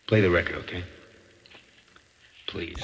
Play the record, okay? Please.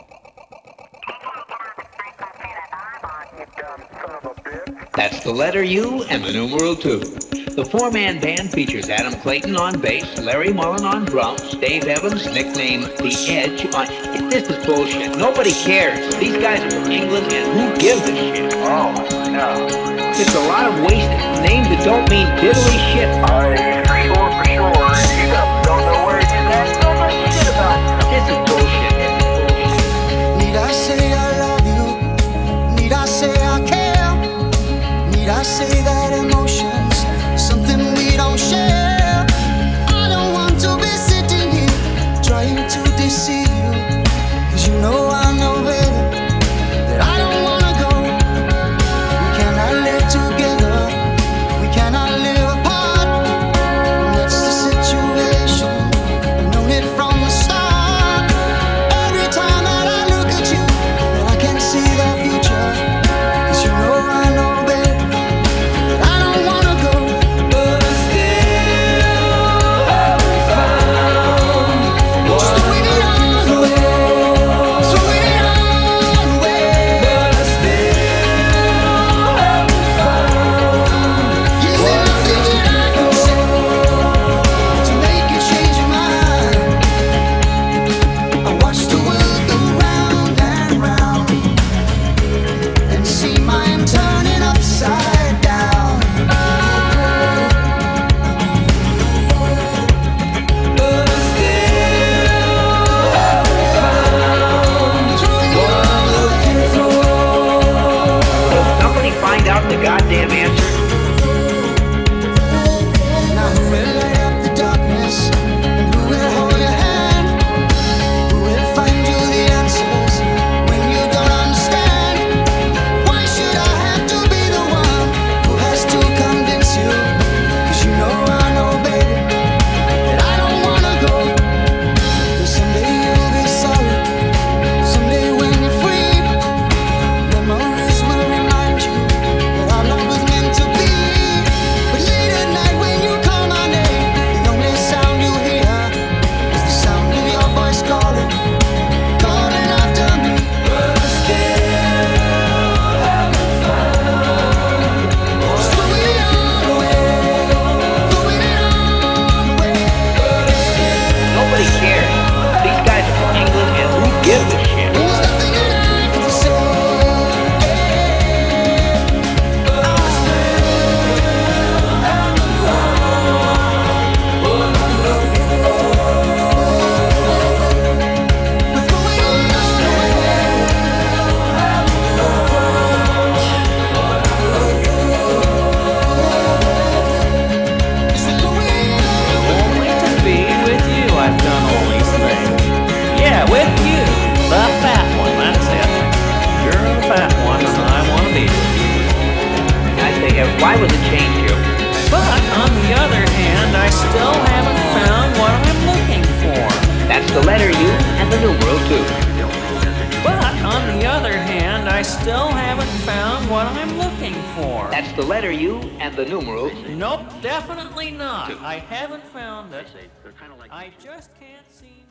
That's the letter U and the numeral 2. The four-man band features Adam Clayton on bass, Larry Mullen on drums, Dave Evans, nicknamed The Edge, on... This is bullshit. Nobody cares. These guys are from England, and who gives a shit? Oh, no. It's a lot of wasted names that don't mean diddly shit. For sure. You don't know where it's at. Don't know shit about it. This is bullshit. Need I say I love you? Need I say I care? Need I say that emotions something we don't share? I don't want to be sitting here trying to deceive you, 'cause you know I know, baby, that I don't wanna go. We cannot live together, we cannot live apart. And that's the situation, I've known it from the start. Every time that I look at you, that I can see the future, 'cause you know I know, baby, that I don't wanna go. But I still haven't found just the way that I'm away, so way I'm away. But I still haven't found. Is there nothing that I can say to make you change your mind? I watch the world go round and round and see mine turning upside down. But I still haven't found what I'm looking for. Will somebody find out the goddamn answer? Now who will light up the darkness, and who will hold your hand? Who will find you the answers when you don't understand? Why should I have to be the one who has to convince you? 'Cause you know, baby, that I don't wanna go. 'Cause someday you'll be sorry, someday when you're free, memories will remind you that our love was meant to be. But late at night when you call my name, the only sound you hear is the sound of your voice calling after me. But I still haven't found just the way I'm away, the way that I'm away. But I still Nobody cares. These guys are from England, and who gives a shit? there's nothing that I can say. But I still haven't found what I'm looking for. But the way I'm Only to be with you, I've done all these things. Yeah, with you, the fat one, that's it. You're the fat one, and I want to be with you. I say, why would it change you? But on the other hand, I still haven't found what I'm looking for. That's the letter U and the numeral 2. But on the other hand, I still haven't found what I'm looking for. That's the letter U and the numeral. Nope, definitely not. I haven't found it. I just can't seem